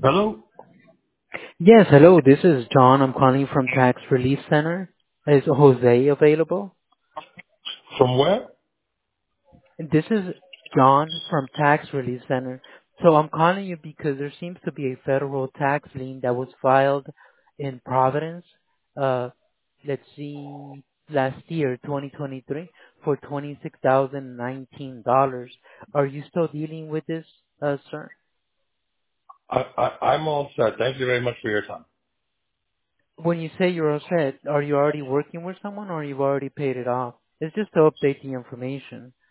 Hello? Yes, hello. This is John. I'm calling from Tax Relief Center. Is Jose available? From where? This is John from Tax Relief Center. So I'm calling you because there seems to be a federal tax lien that was filed in Providence. Uh, let's see, last year, 2023, for $26,019. Are you still dealing with this, sir? I'm all set. Thank you very much for your time. When you say you're all set, are you already working with someone or you've already paid it off? It's just to update the information.